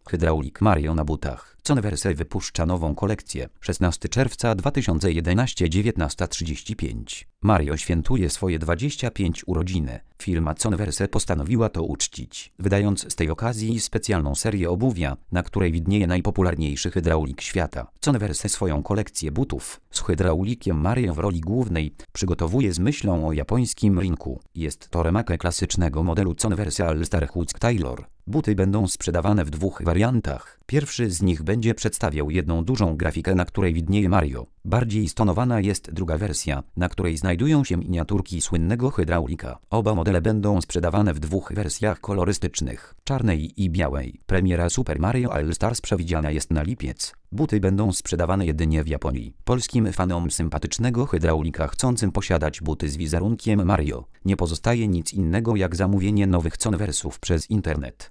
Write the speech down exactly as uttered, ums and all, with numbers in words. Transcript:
Hydraulik Mario na butach. Converse wypuszcza nową kolekcję. szesnastego czerwca dwa tysiące jedenastego, dziewiętnasta trzydzieści pięć. Mario świętuje swoje dwudzieste pięć urodziny. Firma Converse postanowiła to uczcić, wydając z tej okazji specjalną serię obuwia, na której widnieje najpopularniejszy hydraulik świata. Converse swoją kolekcję butów z hydraulikiem Mario w roli głównej przygotowuje z myślą o japońskim rynku. Jest to remake klasycznego modelu Converse All Star Huck Taylor. Buty będą sprzedawane w dwóch wariantach. Pierwszy z nich będzie przedstawiał jedną dużą grafikę, na której widnieje Mario. Bardziej stonowana jest druga wersja, na której znajdują się miniaturki słynnego hydraulika. Oba modele będą sprzedawane w dwóch wersjach kolorystycznych, czarnej i białej. Premiera Super Mario All Stars przewidziana jest na lipiec. Buty będą sprzedawane jedynie w Japonii. Polskim fanom sympatycznego hydraulika chcącym posiadać buty z wizerunkiem Mario nie pozostaje nic innego jak zamówienie nowych Conversów przez internet.